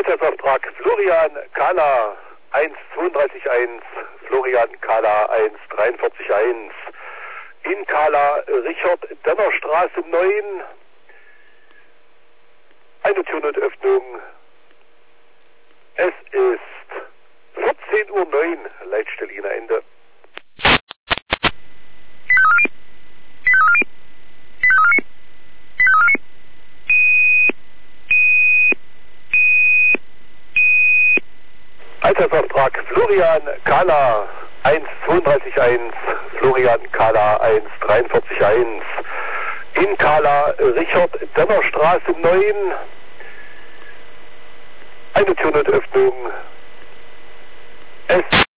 Einsatzauftrag Florian Kala 132.1, Florian Kala 143.1. In Kala Richard Dennerstraße 9. Eine Türnotöffnung. Es ist 14:09 Uhr, Leitstelle Ende. Einsatzauftrag Florian Kala 132.1, Florian Kala 143.1. In Kala Richard Dennerstraße 9. Eine Türnotöffnung. Es